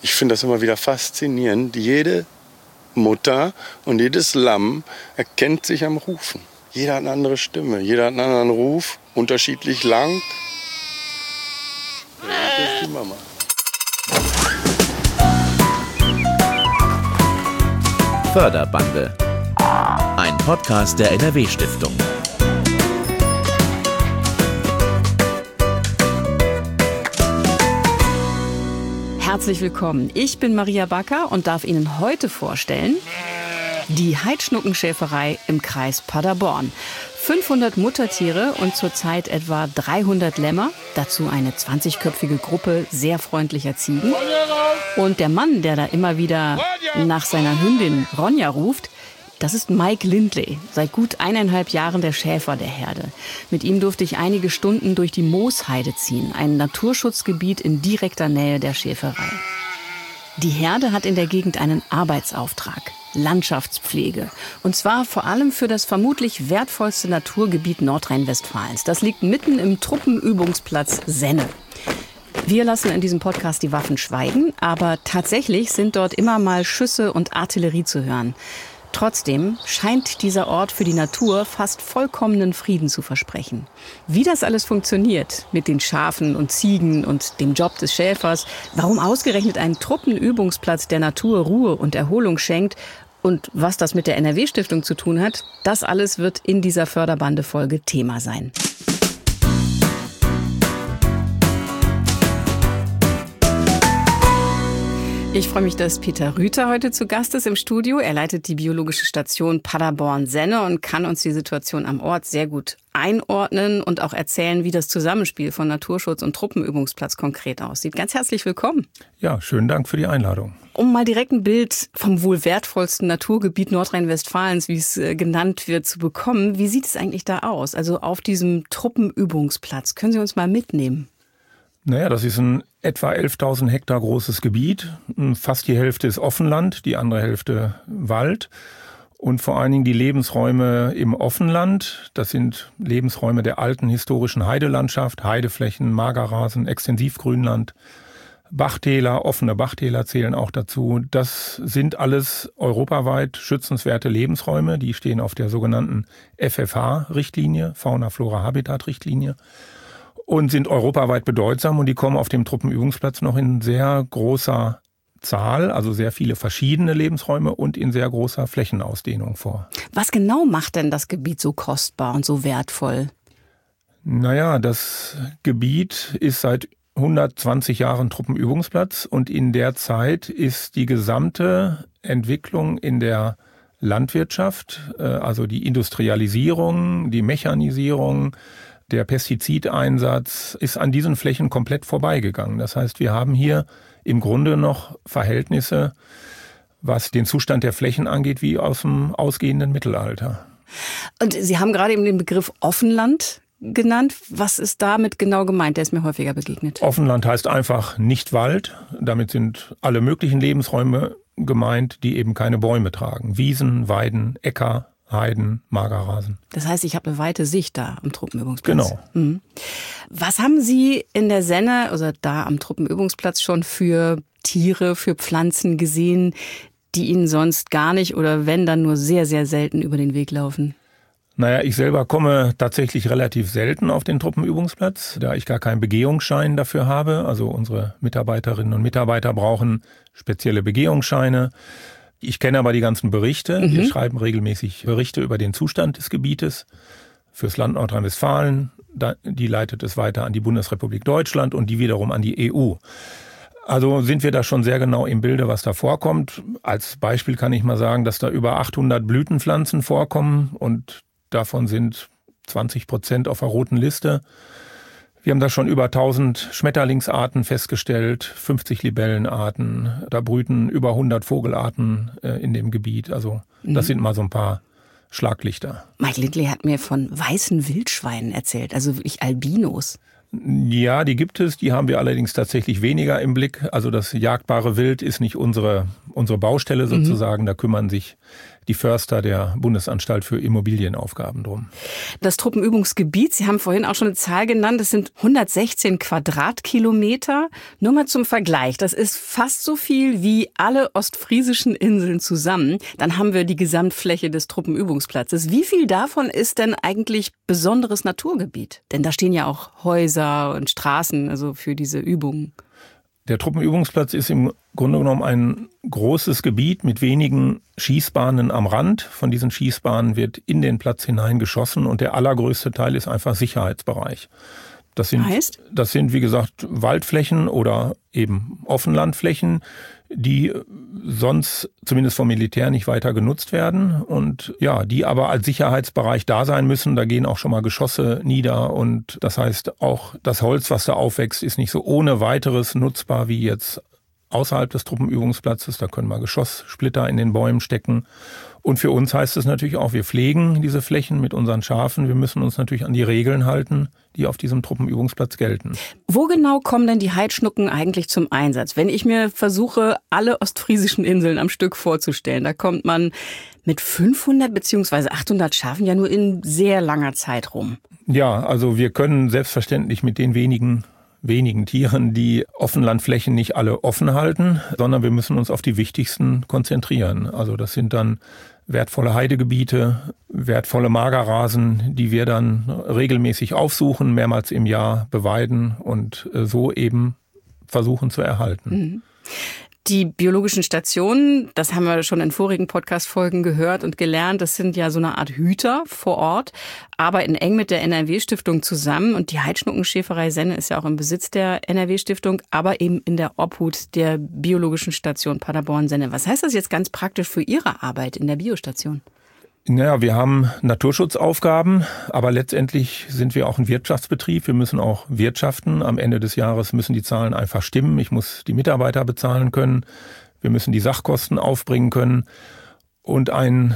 Ich finde das immer wieder faszinierend. Jede Mutter und jedes Lamm erkennt sich am Rufen. Jeder hat eine andere Stimme, jeder hat einen anderen Ruf, unterschiedlich lang. Das ist die Mama. Förderbande. Ein Podcast der NRW-Stiftung. Herzlich willkommen. Ich bin Maria Backer und darf Ihnen heute vorstellen die Heidschnuckenschäferei im Kreis Paderborn. 500 Muttertiere und zurzeit etwa 300 Lämmer. Dazu eine 20-köpfige Gruppe sehr freundlicher Ziegen. Und der Mann, der da immer wieder nach seiner Hündin Ronja ruft, das ist Mike Lindley, seit gut 1,5 Jahren der Schäfer der Herde. Mit ihm durfte ich einige Stunden durch die Moosheide ziehen, ein Naturschutzgebiet in direkter Nähe der Schäferei. Die Herde hat in der Gegend einen Arbeitsauftrag, Landschaftspflege. Und zwar vor allem für das vermutlich wertvollste Naturgebiet Nordrhein-Westfalens. Das liegt mitten im Truppenübungsplatz Senne. Wir lassen in diesem Podcast die Waffen schweigen, aber tatsächlich sind dort immer mal Schüsse und Artillerie zu hören. Trotzdem scheint dieser Ort für die Natur fast vollkommenen Frieden zu versprechen. Wie das alles funktioniert mit den Schafen und Ziegen und dem Job des Schäfers, warum ausgerechnet ein Truppenübungsplatz der Natur Ruhe und Erholung schenkt und was das mit der NRW-Stiftung zu tun hat, das alles wird in dieser Förderbande-Folge Thema sein. Ich freue mich, dass Peter Rüther heute zu Gast ist im Studio. Er leitet die biologische Station Paderborn-Senne und kann uns die Situation am Ort sehr gut einordnen und auch erzählen, wie das Zusammenspiel von Naturschutz und Truppenübungsplatz konkret aussieht. Ganz herzlich willkommen. Ja, schönen Dank für die Einladung. Um mal direkt ein Bild vom wohl wertvollsten Naturgebiet Nordrhein-Westfalens, wie es genannt wird, zu bekommen. Wie sieht es eigentlich da aus? Also auf diesem Truppenübungsplatz. Können Sie uns mal mitnehmen? Naja, das ist ein etwa 11.000 Hektar großes Gebiet. Fast die Hälfte ist Offenland, die andere Hälfte Wald. Und vor allen Dingen die Lebensräume im Offenland. Das sind Lebensräume der alten historischen Heidelandschaft, Heideflächen, Magerrasen, Extensivgrünland, Bachtäler, offene Bachtäler zählen auch dazu. Das sind alles europaweit schützenswerte Lebensräume. Die stehen auf der sogenannten FFH-Richtlinie, Fauna-Flora-Habitat-Richtlinie. Und sind europaweit bedeutsam und die kommen auf dem Truppenübungsplatz noch in sehr großer Zahl, also sehr viele verschiedene Lebensräume und in sehr großer Flächenausdehnung vor. Was genau macht denn das Gebiet so kostbar und so wertvoll? Naja, das Gebiet ist seit 120 Jahren Truppenübungsplatz und in der Zeit ist die gesamte Entwicklung in der Landwirtschaft, also die Industrialisierung, die Mechanisierung, der Pestizideinsatz ist an diesen Flächen komplett vorbeigegangen. Das heißt, wir haben hier im Grunde noch Verhältnisse, was den Zustand der Flächen angeht, wie aus dem ausgehenden Mittelalter. Und Sie haben gerade eben den Begriff Offenland genannt. Was ist damit genau gemeint? Der ist mir häufiger begegnet. Offenland heißt einfach nicht Wald. Damit sind alle möglichen Lebensräume gemeint, die eben keine Bäume tragen. Wiesen, Weiden, Äcker, Heiden, Magerrasen. Das heißt, ich habe eine weite Sicht da am Truppenübungsplatz. Genau. Mhm. Was haben Sie in der Senne, also da am Truppenübungsplatz schon für Tiere, für Pflanzen gesehen, die Ihnen sonst gar nicht oder wenn, dann nur sehr, sehr selten über den Weg laufen? Naja, ich selber komme tatsächlich relativ selten auf den Truppenübungsplatz, da ich gar keinen Begehungsschein dafür habe. Also unsere Mitarbeiterinnen und Mitarbeiter brauchen spezielle Begehungsscheine. Ich kenne aber die ganzen Berichte. Wir schreiben regelmäßig Berichte über den Zustand des Gebietes fürs Land Nordrhein-Westfalen. Die leitet es weiter an die Bundesrepublik Deutschland und die wiederum an die EU. Also sind wir da schon sehr genau im Bilde, was da vorkommt. Als Beispiel kann ich mal sagen, dass da über 800 Blütenpflanzen vorkommen und davon sind 20% auf der roten Liste. Wir haben da schon über 1000 Schmetterlingsarten festgestellt, 50 Libellenarten. Da brüten über 100 Vogelarten in dem Gebiet. Also das sind mal so ein paar Schlaglichter. Mike Lindley hat mir von weißen Wildschweinen erzählt, also wirklich Albinos. Ja, die gibt es. Die haben wir allerdings tatsächlich weniger im Blick. Also das jagdbare Wild ist nicht unsere Baustelle sozusagen. Da kümmern sich die Förster der Bundesanstalt für Immobilienaufgaben drum. Das Truppenübungsgebiet, Sie haben vorhin auch schon eine Zahl genannt, das sind 116 Quadratkilometer. Nur mal zum Vergleich, das ist fast so viel wie alle ostfriesischen Inseln zusammen. Dann haben wir die Gesamtfläche des Truppenübungsplatzes. Wie viel davon ist denn eigentlich besonderes Naturgebiet? Denn da stehen ja auch Häuser und Straßen, also für diese Übungen. Der Truppenübungsplatz ist im Grunde genommen ein großes Gebiet mit wenigen Schießbahnen am Rand. Von diesen Schießbahnen wird in den Platz hinein geschossen und der allergrößte Teil ist einfach Sicherheitsbereich. Das sind, wie gesagt, Waldflächen oder eben Offenlandflächen, die sonst zumindest vom Militär nicht weiter genutzt werden und ja, die aber als Sicherheitsbereich da sein müssen. Da gehen auch schon mal Geschosse nieder und das heißt auch das Holz, was da aufwächst, ist nicht so ohne weiteres nutzbar wie jetzt außerhalb des Truppenübungsplatzes. Da können mal Geschosssplitter in den Bäumen stecken. Und für uns heißt es natürlich auch, wir pflegen diese Flächen mit unseren Schafen. Wir müssen uns natürlich an die Regeln halten, die auf diesem Truppenübungsplatz gelten. Wo genau kommen denn die Heidschnucken eigentlich zum Einsatz? Wenn ich mir versuche, alle ostfriesischen Inseln am Stück vorzustellen, da kommt man mit 500 bzw. 800 Schafen ja nur in sehr langer Zeit rum. Ja, also wir können selbstverständlich mit den wenigen Tieren die Offenlandflächen nicht alle offen halten, sondern wir müssen uns auf die wichtigsten konzentrieren. Also das sind dann wertvolle Heidegebiete, wertvolle Magerrasen, die wir dann regelmäßig aufsuchen, mehrmals im Jahr beweiden und so eben versuchen zu erhalten. Mhm. Die biologischen Stationen, das haben wir schon in vorigen Podcast-Folgen gehört und gelernt, das sind ja so eine Art Hüter vor Ort, arbeiten eng mit der NRW-Stiftung zusammen und die Heidschnuckenschäferei Senne ist ja auch im Besitz der NRW-Stiftung, aber eben in der Obhut der biologischen Station Paderborn-Senne. Was heißt das jetzt ganz praktisch für Ihre Arbeit in der Biostation? Naja, wir haben Naturschutzaufgaben, aber letztendlich sind wir auch ein Wirtschaftsbetrieb. Wir müssen auch wirtschaften. Am Ende des Jahres müssen die Zahlen einfach stimmen. Ich muss die Mitarbeiter bezahlen können. Wir müssen die Sachkosten aufbringen können. Und ein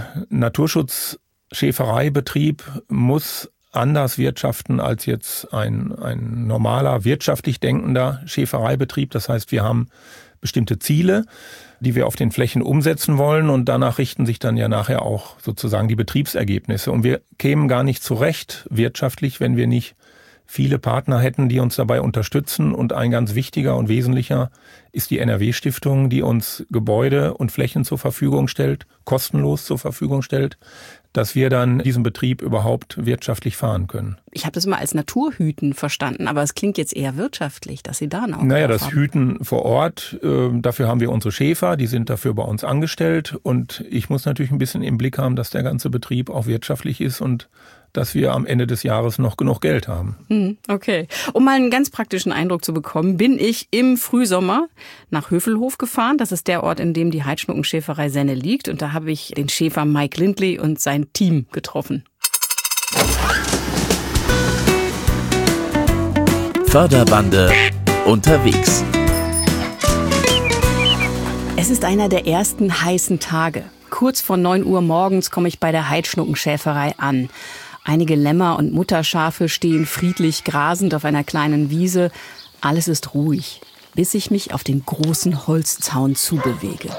Naturschutzschäfereibetrieb muss anders wirtschaften als jetzt ein normaler, wirtschaftlich denkender Schäfereibetrieb. Das heißt, wir haben bestimmte Ziele, die wir auf den Flächen umsetzen wollen und danach richten sich dann ja nachher auch sozusagen die Betriebsergebnisse. Und wir kämen gar nicht zurecht wirtschaftlich, wenn wir nicht viele Partner hätten, die uns dabei unterstützen. Und ein ganz wichtiger und wesentlicher ist die NRW-Stiftung, die uns Gebäude und Flächen zur Verfügung stellt, kostenlos zur Verfügung stellt, dass wir dann diesen Betrieb überhaupt wirtschaftlich fahren können. Ich habe das immer als Naturhüten verstanden, aber es klingt jetzt eher wirtschaftlich, dass Sie da noch Naja, das Hüten vor Ort, dafür haben wir unsere Schäfer, die sind dafür bei uns angestellt. Und ich muss natürlich ein bisschen im Blick haben, dass der ganze Betrieb auch wirtschaftlich ist und dass wir am Ende des Jahres noch genug Geld haben. Okay. Um mal einen ganz praktischen Eindruck zu bekommen, bin ich im Frühsommer nach Hövelhof gefahren. Das ist der Ort, in dem die Heidschnuckenschäferei Senne liegt. Und da habe ich den Schäfer Mike Lindley und sein Team getroffen. Förderbande unterwegs. Es ist einer der ersten heißen Tage. Kurz vor 9 Uhr morgens komme ich bei der Heidschnuckenschäferei an. Einige Lämmer und Mutterschafe stehen friedlich grasend auf einer kleinen Wiese. Alles ist ruhig, bis ich mich auf den großen Holzzaun zubewege.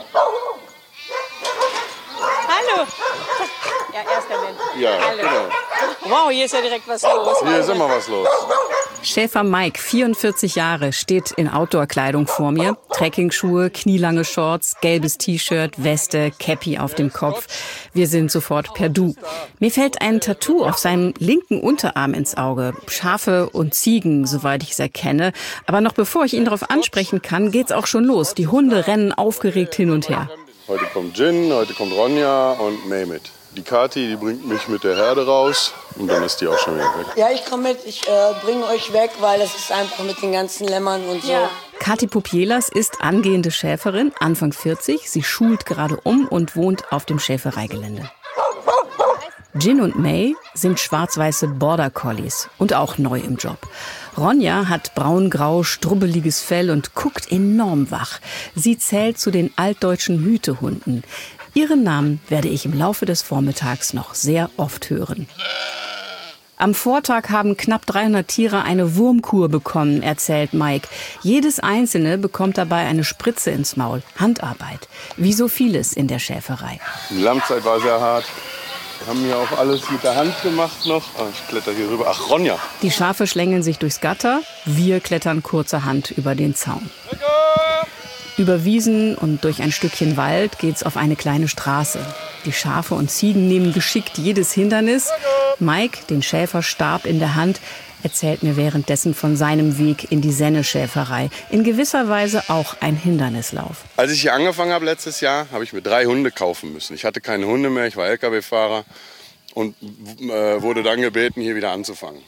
Hallo! Ja, erster Mensch. Ja, Hallo. genau. Wow, hier ist ja direkt was los. Hier ist immer was los. Schäfer Mike, 44 Jahre, steht in Outdoor-Kleidung vor mir. Trekkingschuhe, knielange Shorts, gelbes T-Shirt, Weste, Cappy auf dem Kopf. Wir sind sofort per Du. Mir fällt ein Tattoo auf seinem linken Unterarm ins Auge. Schafe und Ziegen, soweit ich es erkenne. Aber noch bevor ich ihn darauf ansprechen kann, geht's auch schon los. Die Hunde rennen aufgeregt hin und her. Heute kommt Gin, heute kommt Ronja und Name it. Die Kathi, die bringt mich mit der Herde raus und dann ist die auch schon wieder weg. Ja, ich komme mit, ich bringe euch weg, weil das ist einfach mit den ganzen Lämmern und so. Ja. Kathi Popielas ist angehende Schäferin, Anfang 40. Sie schult gerade um und wohnt auf dem Schäfereigelände. Gin und May sind schwarz-weiße Border Collies und auch neu im Job. Ronja hat braun-grau, strubbeliges Fell und guckt enorm wach. Sie zählt zu den altdeutschen Hütehunden. Ihren Namen werde ich im Laufe des Vormittags noch sehr oft hören. Am Vortag haben knapp 300 Tiere eine Wurmkur bekommen, erzählt Mike. Jedes einzelne bekommt dabei eine Spritze ins Maul. Handarbeit. Wie so vieles in der Schäferei. Die Lammzeit war sehr hart. Wir haben hier auch alles mit der Hand gemacht noch. Ich kletter hier rüber. Ach, Ronja. Die Schafe schlängeln sich durchs Gatter. Wir klettern kurzerhand über den Zaun. Über Wiesen und durch ein Stückchen Wald geht's auf eine kleine Straße. Die Schafe und Ziegen nehmen geschickt jedes Hindernis. Mike, den Schäferstab in der Hand, erzählt mir währenddessen von seinem Weg in die Senne-Schäferei. In gewisser Weise auch ein Hindernislauf. Als ich hier angefangen habe letztes Jahr, habe ich mir 3 Hunde kaufen müssen. Ich hatte keine Hunde mehr, ich war LKW-Fahrer und wurde dann gebeten, hier wieder anzufangen.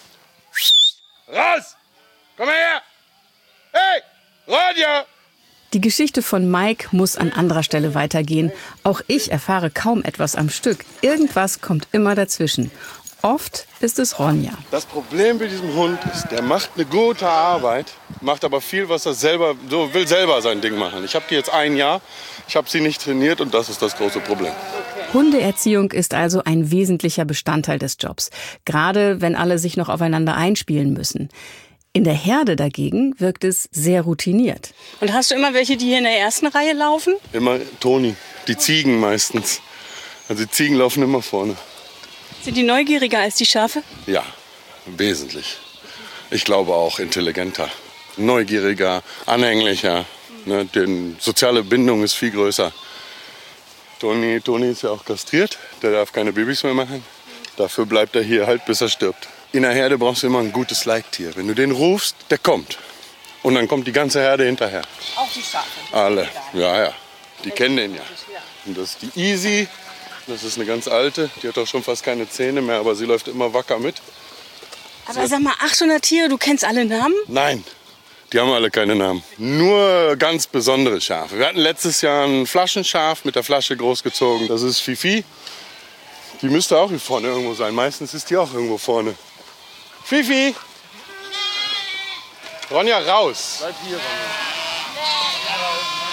Raus! Komm her! Hey! Ronja! Die Geschichte von Mike muss an anderer Stelle weitergehen. Auch ich erfahre kaum etwas am Stück. Irgendwas kommt immer dazwischen. Oft ist es Ronja. Das Problem mit diesem Hund ist, der macht eine gute Arbeit, macht aber viel, was er selber, will selber sein Ding machen. Ich habe die jetzt 1 Jahr, ich habe sie nicht trainiert und das ist das große Problem. Hundeerziehung ist also ein wesentlicher Bestandteil des Jobs. Gerade wenn alle sich noch aufeinander einspielen müssen. In der Herde dagegen wirkt es sehr routiniert. Und hast du immer welche, die hier in der ersten Reihe laufen? Immer Toni, die Ziegen meistens. Also die Ziegen laufen immer vorne. Sind die neugieriger als die Schafe? Ja, wesentlich. Ich glaube auch intelligenter, neugieriger, anhänglicher. Ne, die soziale Bindung ist viel größer. Toni ist ja auch kastriert, der darf keine Babys mehr machen. Dafür bleibt er hier halt, bis er stirbt. In der Herde brauchst du immer ein gutes Leittier. Wenn du den rufst, der kommt. Und dann kommt die ganze Herde hinterher. Auch die Schafe? Alle, ja. Die kennen den ja. Und das ist die Easy. Das ist eine ganz alte. Die hat auch schon fast keine Zähne mehr, aber sie läuft immer wacker mit. Aber sag mal, 800 Tiere, du kennst alle Namen? Nein, die haben alle keine Namen. Nur ganz besondere Schafe. Wir hatten letztes Jahr ein Flaschenschaf mit der Flasche großgezogen. Das ist Fifi. Die müsste auch hier vorne irgendwo sein. Meistens ist die auch irgendwo vorne. Fifi! Ronja, raus! Bleib hier, Ronja.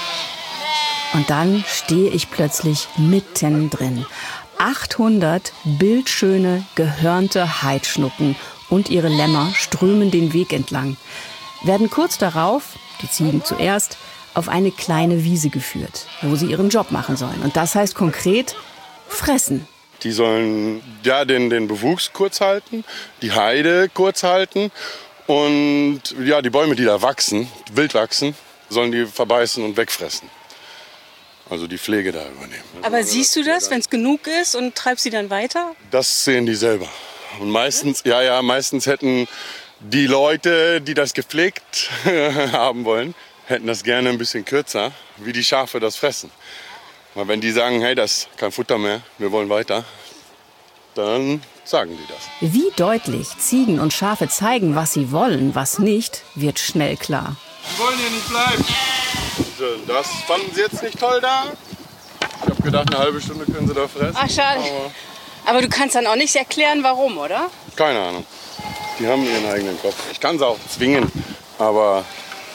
Und dann stehe ich plötzlich mittendrin. 800 bildschöne, gehörnte Heidschnucken und ihre Lämmer strömen den Weg entlang. Werden kurz darauf, die Ziegen zuerst, auf eine kleine Wiese geführt, wo sie ihren Job machen sollen. Und das heißt konkret, fressen. Die sollen ja den Bewuchs kurz halten, die Heide kurz halten und ja, die Bäume, die da wachsen, wild wachsen, sollen die verbeißen und wegfressen. Also die Pflege da übernehmen. Aber siehst du das, wenn es genug ist und treibst sie dann weiter? Das sehen die selber. Und meistens hätten die Leute, die das gepflegt haben wollen, hätten das gerne ein bisschen kürzer, wie die Schafe das fressen. Weil wenn die sagen, hey, das ist kein Futter mehr, wir wollen weiter, dann sagen die das. Wie deutlich Ziegen und Schafe zeigen, was sie wollen, was nicht, wird schnell klar. Die wollen hier nicht bleiben. Das fanden sie jetzt nicht toll da. Ich habe gedacht, eine halbe Stunde können sie da fressen. Ach, schade. Aber du kannst dann auch nicht erklären, warum, oder? Keine Ahnung. Die haben ihren eigenen Kopf. Ich kann sie auch zwingen, aber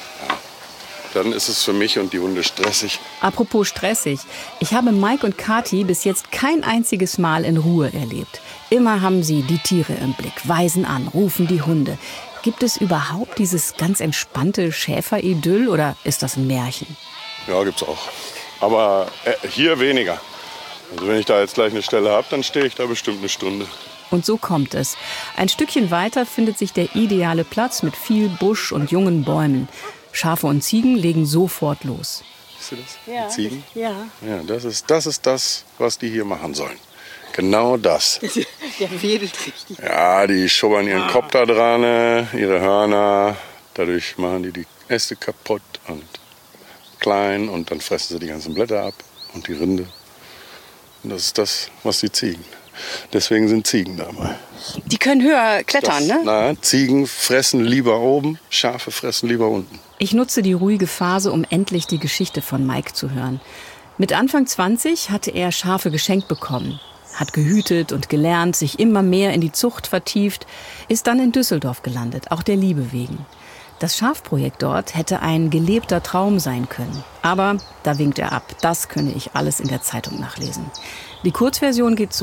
dann ist es für mich und die Hunde stressig. Apropos stressig. Ich habe Mike und Kathi bis jetzt kein einziges Mal in Ruhe erlebt. Immer haben sie die Tiere im Blick, weisen an, rufen die Hunde. Gibt es überhaupt dieses ganz entspannte Schäferidyll oder ist das ein Märchen? Ja, gibt's auch. Aber hier weniger. Also wenn ich da jetzt gleich eine Stelle habe, dann stehe ich da bestimmt eine Stunde. Und so kommt es. Ein Stückchen weiter findet sich der ideale Platz mit viel Busch und jungen Bäumen. Schafe und Ziegen legen sofort los. Siehst du das? Ja. Die Ziegen? Ja. Ja, das ist das, was die hier machen sollen. Genau das. Der wedelt richtig. Ja, die schubbern ihren Kopf da dran, ihre Hörner. Dadurch machen die Äste kaputt und klein. Und dann fressen sie die ganzen Blätter ab und die Rinde. Und das ist das, was die Ziegen. Deswegen sind Ziegen dabei. Die können höher klettern, ne? Na, Ziegen fressen lieber oben, Schafe fressen lieber unten. Ich nutze die ruhige Phase, um endlich die Geschichte von Mike zu hören. Mit Anfang 20 hatte er Schafe geschenkt bekommen, hat gehütet und gelernt, sich immer mehr in die Zucht vertieft, ist dann in Düsseldorf gelandet, auch der Liebe wegen. Das Schafprojekt dort hätte ein gelebter Traum sein können. Aber da winkt er ab, das könne ich alles in der Zeitung nachlesen. Die Kurzversion geht so.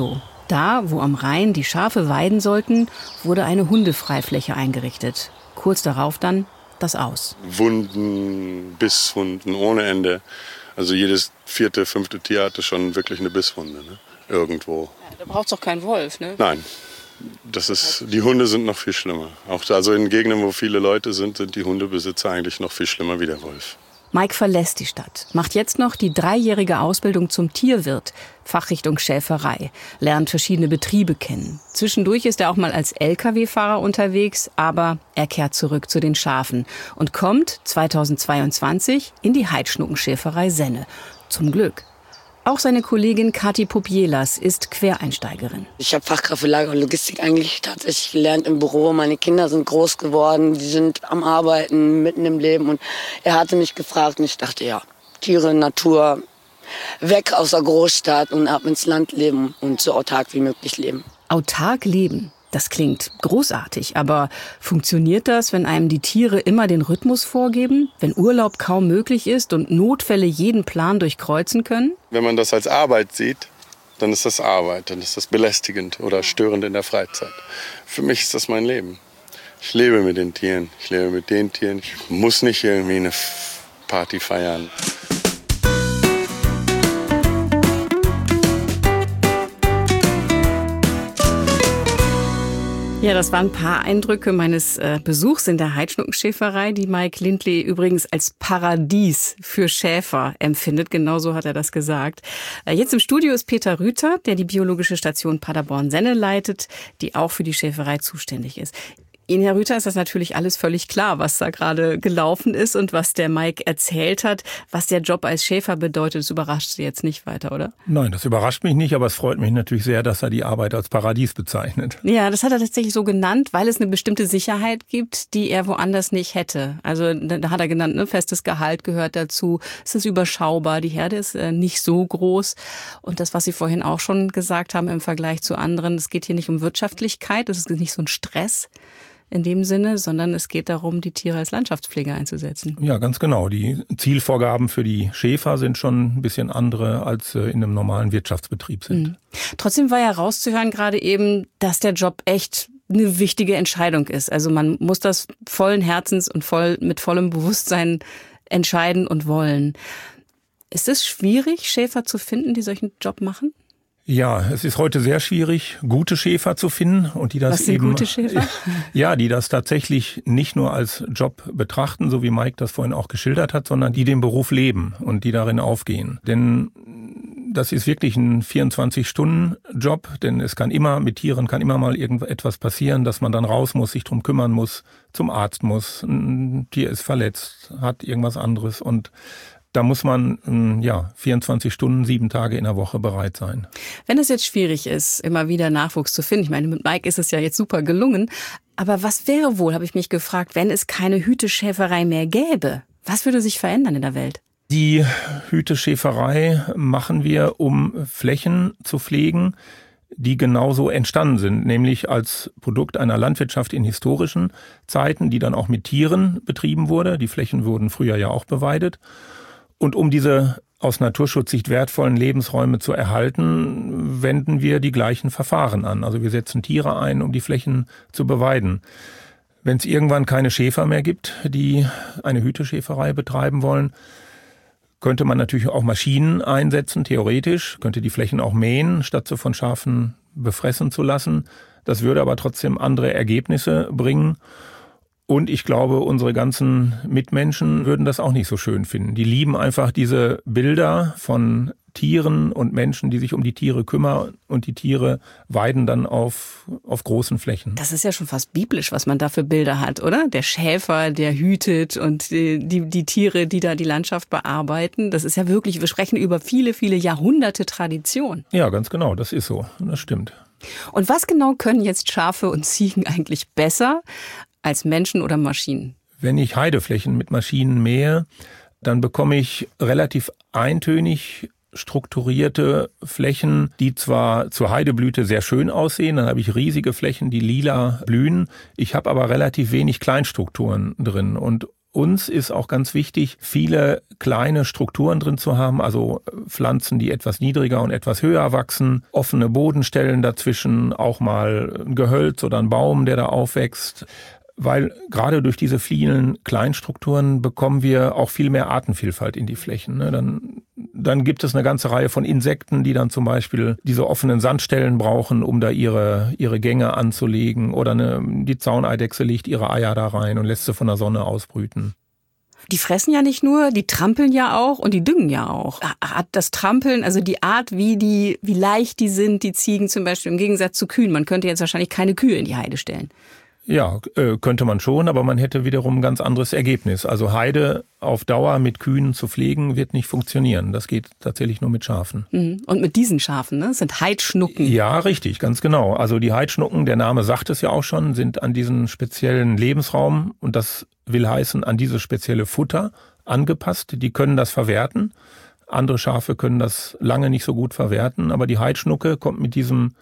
Da, wo am Rhein die Schafe weiden sollten, wurde eine Hundefreifläche eingerichtet. Kurz darauf dann das Aus. Wunden, Bisswunden ohne Ende. Also jedes 4., 5. Tier hatte schon wirklich eine Bisswunde, ne? Irgendwo. Ja, da braucht es doch keinen Wolf, ne? Nein, die Hunde sind noch viel schlimmer. Auch also in Gegenden, wo viele Leute sind, sind die Hundebesitzer eigentlich noch viel schlimmer wie der Wolf. Mike verlässt die Stadt, macht jetzt noch die 3-jährige Ausbildung zum Tierwirt, Fachrichtung Schäferei, lernt verschiedene Betriebe kennen. Zwischendurch ist er auch mal als Lkw-Fahrer unterwegs, aber er kehrt zurück zu den Schafen und kommt 2022 in die Heidschnuckenschäferei Senne. Zum Glück. Auch seine Kollegin Kathi Popielas ist Quereinsteigerin. Ich habe Fachkraft für Lager und Logistik eigentlich tatsächlich gelernt im Büro. Meine Kinder sind groß geworden, die sind am Arbeiten, mitten im Leben. Und er hatte mich gefragt und ich dachte, ja, Tiere, Natur, weg aus der Großstadt und ab ins Land leben und so autark wie möglich leben. Autark leben, das klingt großartig, aber funktioniert das, wenn einem die Tiere immer den Rhythmus vorgeben, wenn Urlaub kaum möglich ist und Notfälle jeden Plan durchkreuzen können? Wenn man das als Arbeit sieht, dann ist das Arbeit, dann ist das belästigend oder störend in der Freizeit. Für mich ist das mein Leben. Ich lebe mit den Tieren, ich lebe mit den Tieren. Ich muss nicht irgendwie eine Party feiern. Ja, das waren ein paar Eindrücke meines Besuchs in der Heidschnuckenschäferei, die Mike Lindley übrigens als Paradies für Schäfer empfindet. Genauso hat er das gesagt. Jetzt im Studio ist Peter Rüther, der die biologische Station Paderborn-Senne leitet, die auch für die Schäferei zuständig ist. Ihnen, Herr Rüther, ist das natürlich alles völlig klar, was da gerade gelaufen ist und was der Mike erzählt hat. Was der Job als Schäfer bedeutet, das überrascht Sie jetzt nicht weiter, oder? Nein, das überrascht mich nicht, aber es freut mich natürlich sehr, dass er die Arbeit als Paradies bezeichnet. Ja, das hat er tatsächlich so genannt, weil es eine bestimmte Sicherheit gibt, die er woanders nicht hätte. Also da hat er genannt, ne, festes Gehalt gehört dazu. Es ist überschaubar, die Herde ist nicht so groß. Und das, was Sie vorhin auch schon gesagt haben im Vergleich zu anderen, es geht hier nicht um Wirtschaftlichkeit, es ist nicht so ein Stress in dem Sinne, sondern es geht darum, die Tiere als Landschaftspfleger einzusetzen. Ja, ganz genau. Die Zielvorgaben für die Schäfer sind schon ein bisschen andere, als in einem normalen Wirtschaftsbetrieb sind. Mhm. Trotzdem war ja rauszuhören gerade eben, dass der Job echt eine wichtige Entscheidung ist. Also man muss das vollen Herzens und mit vollem Bewusstsein entscheiden und wollen. Ist es schwierig, Schäfer zu finden, die solchen Job machen? Ja, es ist heute sehr schwierig, gute Schäfer zu finden und die das Was sind gute Schäfer? Ja, die das tatsächlich nicht nur als Job betrachten, so wie Mike das vorhin auch geschildert hat, sondern die den Beruf leben und die darin aufgehen. Denn das ist wirklich ein 24-Stunden-Job, denn es kann immer mit Tieren kann immer mal irgendetwas passieren, dass man dann raus muss, sich drum kümmern muss, zum Arzt muss, ein Tier ist verletzt, hat irgendwas anderes und da muss man 24 Stunden, 7 Tage in der Woche bereit sein. Wenn es jetzt schwierig ist, immer wieder Nachwuchs zu finden, ich meine, mit Mike ist es ja jetzt super gelungen, aber was wäre wohl, habe ich mich gefragt, wenn es keine Hüteschäferei mehr gäbe? Was würde sich verändern in der Welt? Die Hüteschäferei machen wir, um Flächen zu pflegen, die genauso entstanden sind, nämlich als Produkt einer Landwirtschaft in historischen Zeiten, die dann auch mit Tieren betrieben wurde. Die Flächen wurden früher ja auch beweidet. Und um diese aus Naturschutzsicht wertvollen Lebensräume zu erhalten, wenden wir die gleichen Verfahren an. Also wir setzen Tiere ein, um die Flächen zu beweiden. Wenn es irgendwann keine Schäfer mehr gibt, die eine Hüteschäferei betreiben wollen, könnte man natürlich auch Maschinen einsetzen, theoretisch, könnte die Flächen auch mähen, statt sie von Schafen befressen zu lassen. Das würde aber trotzdem andere Ergebnisse bringen. Und ich glaube, unsere ganzen Mitmenschen würden das auch nicht so schön finden. Die lieben einfach diese Bilder von Tieren und Menschen, die sich um die Tiere kümmern und die Tiere weiden dann auf großen Flächen. Das ist ja schon fast biblisch, was man da für Bilder hat, oder? Der Schäfer, der hütet und die Tiere, die da die Landschaft bearbeiten. Das ist ja wirklich, wir sprechen über viele, viele Jahrhunderte Tradition. Ja, ganz genau, das ist so. Das stimmt. Und was genau können jetzt Schafe und Ziegen eigentlich besser als Menschen oder Maschinen? Wenn ich Heideflächen mit Maschinen mähe, dann bekomme ich relativ eintönig strukturierte Flächen, die zwar zur Heideblüte sehr schön aussehen, dann habe ich riesige Flächen, die lila blühen. Ich habe aber relativ wenig Kleinstrukturen drin. Und uns ist auch ganz wichtig, viele kleine Strukturen drin zu haben, also Pflanzen, die etwas niedriger und etwas höher wachsen, offene Bodenstellen dazwischen, auch mal ein Gehölz oder ein Baum, der da aufwächst. Weil gerade durch diese vielen Kleinstrukturen bekommen wir auch viel mehr Artenvielfalt in die Flächen. Dann gibt es eine ganze Reihe von Insekten, die dann zum Beispiel diese offenen Sandstellen brauchen, um da ihre Gänge anzulegen. Oder die Zauneidechse legt ihre Eier da rein und lässt sie von der Sonne ausbrüten. Die fressen ja nicht nur, die trampeln ja auch und die düngen ja auch. Hat das Trampeln, also die Art, wie leicht die sind, die Ziegen zum Beispiel, im Gegensatz zu Kühen. Man könnte jetzt wahrscheinlich keine Kühe in die Heide stellen. Ja, könnte man schon, aber man hätte wiederum ein ganz anderes Ergebnis. Also Heide auf Dauer mit Kühen zu pflegen, wird nicht funktionieren. Das geht tatsächlich nur mit Schafen. Und mit diesen Schafen, ne? Das sind Heidschnucken. Ja, richtig, ganz genau. Also die Heidschnucken, der Name sagt es ja auch schon, sind an diesen speziellen Lebensraum, und das will heißen, an dieses spezielle Futter angepasst. Die können das verwerten. Andere Schafe können das lange nicht so gut verwerten, aber die Heidschnucke kommt mit diesem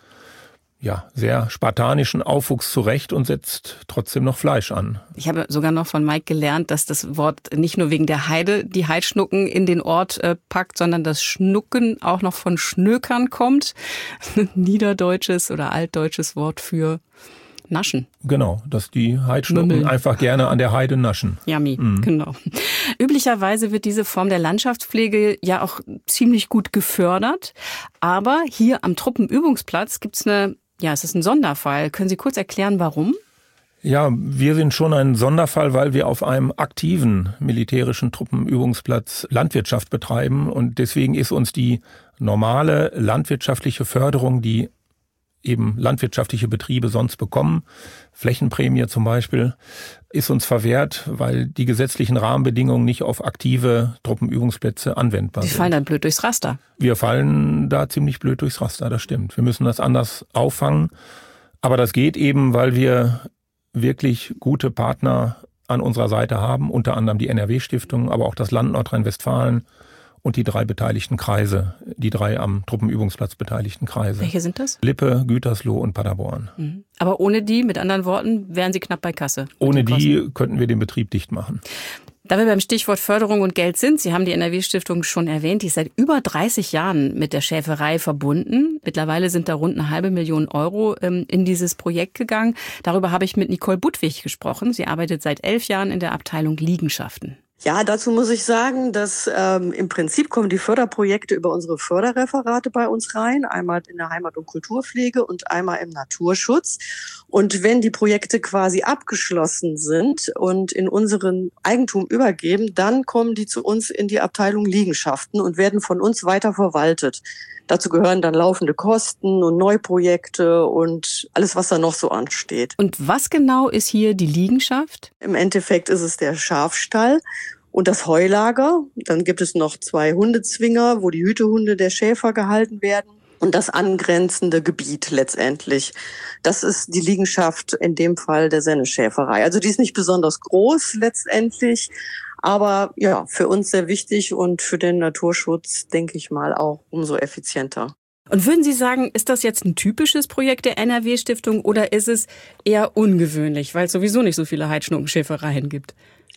sehr spartanischen Aufwuchs zurecht und setzt trotzdem noch Fleisch an. Ich habe sogar noch von Mike gelernt, dass das Wort nicht nur wegen der Heide die Heidschnucken in den Ort packt, sondern das Schnucken auch noch von Schnökern kommt. Ein niederdeutsches oder altdeutsches Wort für Naschen. Genau, dass die Heidschnucken einfach gerne an der Heide naschen. Yummy, genau. Üblicherweise wird diese Form der Landschaftspflege ja auch ziemlich gut gefördert. Aber hier am Truppenübungsplatz gibt's es ist ein Sonderfall. Können Sie kurz erklären, warum? Ja, wir sind schon ein Sonderfall, weil wir auf einem aktiven militärischen Truppenübungsplatz Landwirtschaft betreiben. Und deswegen ist uns die normale landwirtschaftliche Förderung, die eben landwirtschaftliche Betriebe sonst bekommen, Flächenprämie zum Beispiel, ist uns verwehrt, weil die gesetzlichen Rahmenbedingungen nicht auf aktive Truppenübungsplätze anwendbar sind. Die fallen dann blöd durchs Raster. Wir fallen da ziemlich blöd durchs Raster, das stimmt. Wir müssen das anders auffangen. Aber das geht eben, weil wir wirklich gute Partner an unserer Seite haben, unter anderem die NRW-Stiftung, aber auch das Land Nordrhein-Westfalen und die 3 beteiligten Kreise, die 3 am Truppenübungsplatz beteiligten Kreise. Welche sind das? Lippe, Gütersloh und Paderborn. Aber ohne die, mit anderen Worten, wären Sie knapp bei Kasse. Ohne die könnten wir den Betrieb dicht machen. Da wir beim Stichwort Förderung und Geld sind, Sie haben die NRW-Stiftung schon erwähnt, die ist seit über 30 Jahren mit der Schäferei verbunden. Mittlerweile sind da rund 500.000 Euro in dieses Projekt gegangen. Darüber habe ich mit Nicole Budwig gesprochen. Sie arbeitet seit 11 Jahren in der Abteilung Liegenschaften. Ja, dazu muss ich sagen, dass im Prinzip kommen die Förderprojekte über unsere Förderreferate bei uns rein, einmal in der Heimat- und Kulturpflege und einmal im Naturschutz. Und wenn die Projekte quasi abgeschlossen sind und in unseren Eigentum übergeben, dann kommen die zu uns in die Abteilung Liegenschaften und werden von uns weiter verwaltet. Dazu gehören dann laufende Kosten und Neuprojekte und alles, was da noch so ansteht. Und was genau ist hier die Liegenschaft? Im Endeffekt ist es der Schafstall und das Heulager. Dann gibt es noch 2 Hundezwinger, wo die Hütehunde der Schäfer gehalten werden. Und das angrenzende Gebiet letztendlich. Das ist die Liegenschaft in dem Fall der Senneschäferei. Also die ist nicht besonders groß letztendlich, aber ja, für uns sehr wichtig und für den Naturschutz, denke ich mal, auch umso effizienter. Und würden Sie sagen, ist das jetzt ein typisches Projekt der NRW-Stiftung oder ist es eher ungewöhnlich, weil es sowieso nicht so viele Heidschnuckenschäfereien gibt?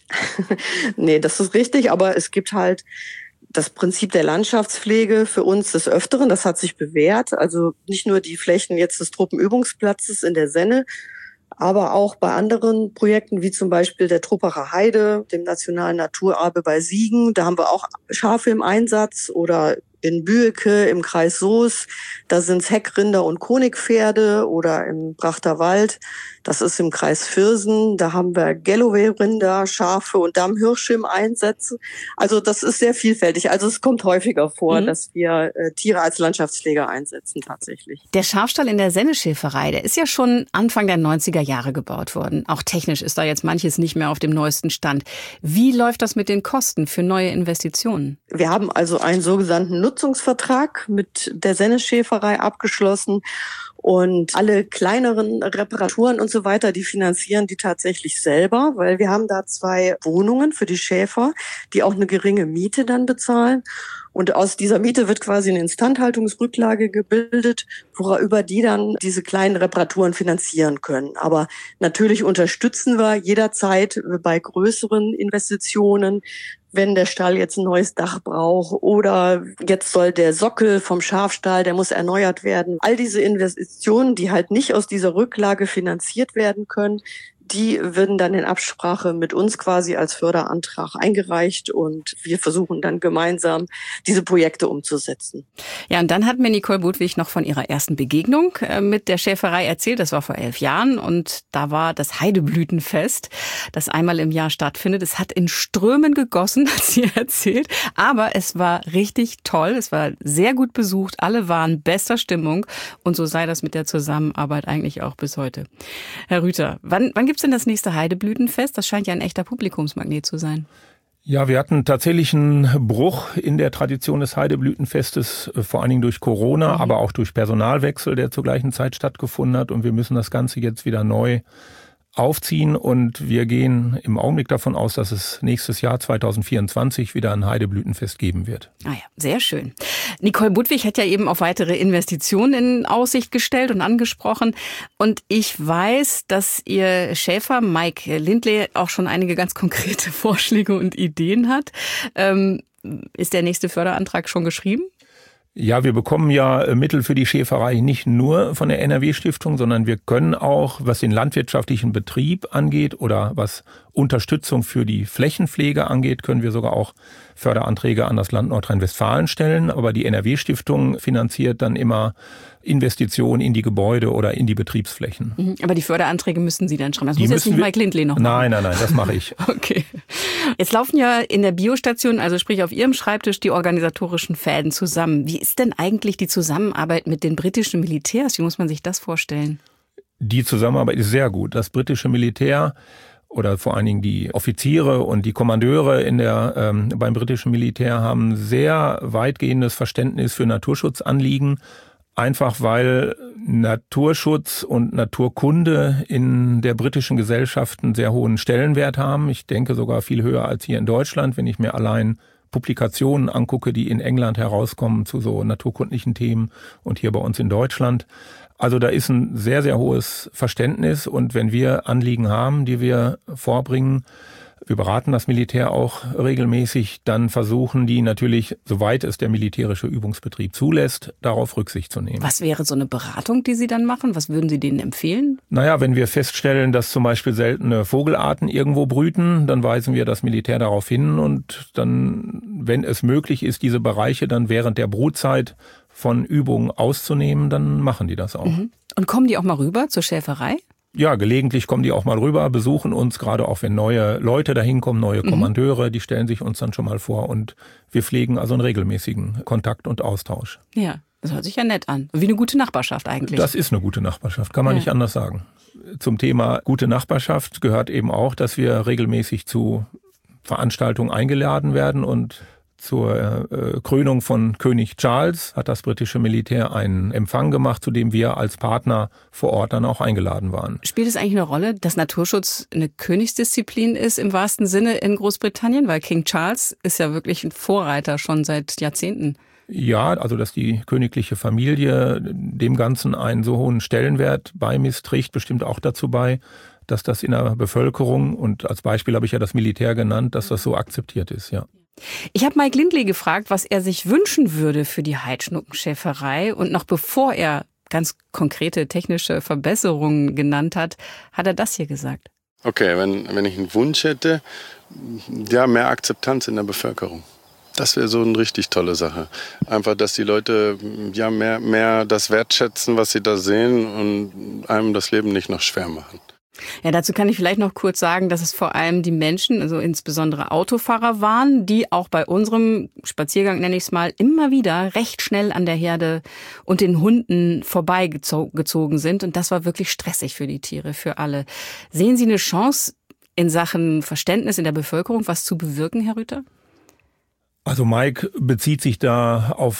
Nee, das ist richtig, aber es gibt halt das Prinzip der Landschaftspflege für uns des Öfteren, das hat sich bewährt. Also nicht nur die Flächen jetzt des Truppenübungsplatzes in der Senne, aber auch bei anderen Projekten, wie zum Beispiel der Truppacher Heide, dem Nationalen Naturerbe bei Siegen. Da haben wir auch Schafe im Einsatz oder in Büeke im Kreis Soest, da sind's Heckrinder und Honigpferde oder im Brachter Wald, das ist im Kreis Viersen, da haben wir Galloway-Rinder, Schafe und Dammhirsche im Einsatz. Also das ist sehr vielfältig. Also es kommt häufiger vor, dass wir Tiere als Landschaftspfleger einsetzen tatsächlich. Der Schafstall in der Senneschäferei, der ist ja schon Anfang der 90er Jahre gebaut worden. Auch technisch ist da jetzt manches nicht mehr auf dem neuesten Stand. Wie läuft das mit den Kosten für neue Investitionen? Wir haben also einen sogenannten Nutzungsvertrag mit der Senneschäferei abgeschlossen Und alle kleineren Reparaturen und so weiter, die finanzieren die tatsächlich selber, weil wir haben da 2 Wohnungen für die Schäfer, die auch eine geringe Miete dann bezahlen. Und aus dieser Miete wird quasi eine Instandhaltungsrücklage gebildet, worüber die dann diese kleinen Reparaturen finanzieren können. Aber natürlich unterstützen wir jederzeit bei größeren Investitionen, wenn der Stall jetzt ein neues Dach braucht oder jetzt soll der Sockel vom Schafstall, der muss erneuert werden. All diese Investitionen, die halt nicht aus dieser Rücklage finanziert werden können, die würden dann in Absprache mit uns quasi als Förderantrag eingereicht und wir versuchen dann gemeinsam diese Projekte umzusetzen. Ja, und dann hat mir Nicole Budwig noch von ihrer ersten Begegnung mit der Schäferei erzählt. Das war vor 11 Jahren und da war das Heideblütenfest, das einmal im Jahr stattfindet. Es hat in Strömen gegossen, hat sie erzählt, aber es war richtig toll. Es war sehr gut besucht, alle waren bester Stimmung und so sei das mit der Zusammenarbeit eigentlich auch bis heute. Herr Rüther, wann gibt's denn das nächste Heideblütenfest? Das scheint ja ein echter Publikumsmagnet zu sein. Ja, wir hatten tatsächlich einen Bruch in der Tradition des Heideblütenfestes, vor allen Dingen durch Corona, aber auch durch Personalwechsel, der zur gleichen Zeit stattgefunden hat. Und wir müssen das Ganze jetzt wieder neu aufziehen und wir gehen im Augenblick davon aus, dass es nächstes Jahr 2024 wieder ein Heideblütenfest geben wird. Ah ja, sehr schön. Nicole Budwig hat ja eben auf weitere Investitionen in Aussicht gestellt und angesprochen. Und ich weiß, dass Ihr Schäfer Mike Lindley auch schon einige ganz konkrete Vorschläge und Ideen hat. Ist der nächste Förderantrag schon geschrieben? Ja, wir bekommen ja Mittel für die Schäferei nicht nur von der NRW-Stiftung, sondern wir können auch, was den landwirtschaftlichen Betrieb angeht oder was Unterstützung für die Flächenpflege angeht, können wir sogar auch Förderanträge an das Land Nordrhein-Westfalen stellen. Aber die NRW-Stiftung finanziert dann immer Investitionen in die Gebäude oder in die Betriebsflächen. Aber die Förderanträge müssen Sie dann schreiben. Das muss jetzt nicht Mike Lindley noch machen. Nein, das mache ich. Okay. Jetzt laufen ja in der Biostation, also sprich auf Ihrem Schreibtisch, die organisatorischen Fäden zusammen. Wie ist denn eigentlich die Zusammenarbeit mit den britischen Militärs? Wie muss man sich das vorstellen? Die Zusammenarbeit ist sehr gut. Das britische Militär oder vor allen Dingen die Offiziere und die Kommandeure beim britischen Militär haben sehr weitgehendes Verständnis für Naturschutzanliegen. Einfach weil Naturschutz und Naturkunde in der britischen Gesellschaft einen sehr hohen Stellenwert haben. Ich denke sogar viel höher als hier in Deutschland, wenn ich mir allein Publikationen angucke, die in England herauskommen zu so naturkundlichen Themen und hier bei uns in Deutschland. Also da ist ein sehr, sehr hohes Verständnis und wenn wir Anliegen haben, die wir vorbringen, wir beraten das Militär auch regelmäßig, dann versuchen die natürlich, soweit es der militärische Übungsbetrieb zulässt, darauf Rücksicht zu nehmen. Was wäre so eine Beratung, die Sie dann machen? Was würden Sie denen empfehlen? Naja, wenn wir feststellen, dass zum Beispiel seltene Vogelarten irgendwo brüten, dann weisen wir das Militär darauf hin und dann, wenn es möglich ist, diese Bereiche dann während der Brutzeit von Übungen auszunehmen, dann machen die das auch. Und kommen die auch mal rüber zur Schäferei? Ja, gelegentlich kommen die auch mal rüber, besuchen uns, gerade auch wenn neue Leute dahin kommen, neue Kommandeure, die stellen sich uns dann schon mal vor und wir pflegen also einen regelmäßigen Kontakt und Austausch. Ja, das hört sich ja nett an. Wie eine gute Nachbarschaft eigentlich. Das ist eine gute Nachbarschaft, kann man nicht anders sagen. Zum Thema gute Nachbarschaft gehört eben auch, dass wir regelmäßig zu Veranstaltungen eingeladen werden und zur Krönung von König Charles hat das britische Militär einen Empfang gemacht, zu dem wir als Partner vor Ort dann auch eingeladen waren. Spielt es eigentlich eine Rolle, dass Naturschutz eine Königsdisziplin ist im wahrsten Sinne in Großbritannien? Weil King Charles ist ja wirklich ein Vorreiter schon seit Jahrzehnten. Ja, also dass die königliche Familie dem Ganzen einen so hohen Stellenwert beimisst, trägt bestimmt auch dazu bei, dass das in der Bevölkerung, und als Beispiel habe ich ja das Militär genannt, dass das so akzeptiert ist, ja. Ich habe Mike Lindley gefragt, was er sich wünschen würde für die Heidschnuckenschäferei. Und noch bevor er ganz konkrete technische Verbesserungen genannt hat, hat er das hier gesagt. Okay, wenn ich einen Wunsch hätte, ja, mehr Akzeptanz in der Bevölkerung. Das wäre so eine richtig tolle Sache. Einfach, dass die Leute ja mehr das wertschätzen, was sie da sehen und einem das Leben nicht noch schwer machen. Ja, dazu kann ich vielleicht noch kurz sagen, dass es vor allem die Menschen, also insbesondere Autofahrer waren, die auch bei unserem Spaziergang, nenne ich es mal, immer wieder recht schnell an der Herde und den Hunden vorbeigezogen sind. Und das war wirklich stressig für die Tiere, für alle. Sehen Sie eine Chance in Sachen Verständnis in der Bevölkerung, was zu bewirken, Herr Rüther? Also Mike bezieht sich da auf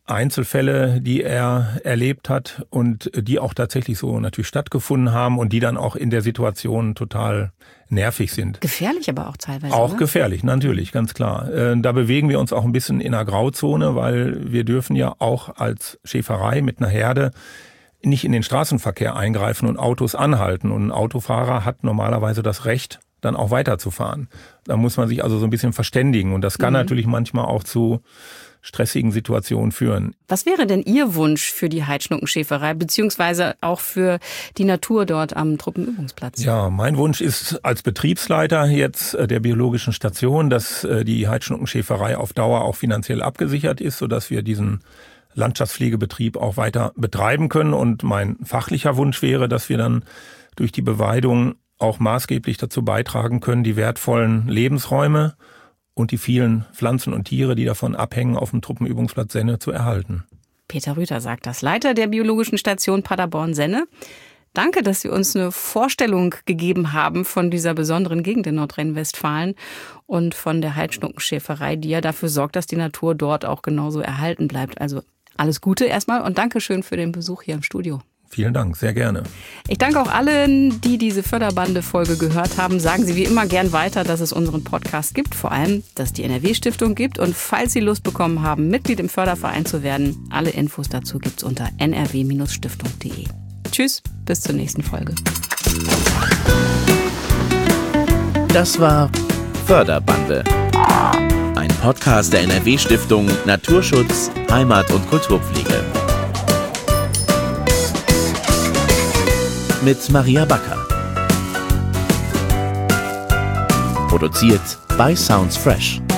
Einzelfälle, die er erlebt hat und die auch tatsächlich so natürlich stattgefunden haben und die dann auch in der Situation total nervig sind. Gefährlich aber auch teilweise. Auch oder? gefährlich, natürlich, ganz klar. Da bewegen wir uns auch ein bisschen in einer Grauzone, weil wir dürfen ja auch als Schäferei mit einer Herde nicht in den Straßenverkehr eingreifen und Autos anhalten. Und ein Autofahrer hat normalerweise das Recht, dann auch weiterzufahren. Da muss man sich also so ein bisschen verständigen und das kann natürlich manchmal auch zu stressigen Situationen führen. Was wäre denn Ihr Wunsch für die Heidschnuckenschäferei beziehungsweise auch für die Natur dort am Truppenübungsplatz? Ja, mein Wunsch ist als Betriebsleiter jetzt der biologischen Station, dass die Heidschnuckenschäferei auf Dauer auch finanziell abgesichert ist, sodass wir diesen Landschaftspflegebetrieb auch weiter betreiben können. Und mein fachlicher Wunsch wäre, dass wir dann durch die Beweidung auch maßgeblich dazu beitragen können, die wertvollen Lebensräume und die vielen Pflanzen und Tiere, die davon abhängen, auf dem Truppenübungsplatz Senne zu erhalten. Peter Rüther sagt das, Leiter der biologischen Station Paderborn-Senne. Danke, dass Sie uns eine Vorstellung gegeben haben von dieser besonderen Gegend in Nordrhein-Westfalen und von der Heidschnuckenschäferei, die ja dafür sorgt, dass die Natur dort auch genauso erhalten bleibt. Also alles Gute erstmal und Dankeschön für den Besuch hier im Studio. Vielen Dank, sehr gerne. Ich danke auch allen, die diese Förderbande-Folge gehört haben. Sagen Sie wie immer gern weiter, dass es unseren Podcast gibt, vor allem, dass es die NRW-Stiftung gibt. Und falls Sie Lust bekommen haben, Mitglied im Förderverein zu werden, alle Infos dazu gibt's unter nrw-stiftung.de. Tschüss, bis zur nächsten Folge. Das war Förderbande. Ein Podcast der NRW-Stiftung Naturschutz, Heimat und Kulturpflege. Mit Maria Backer. Produziert bei Sounds Fresh.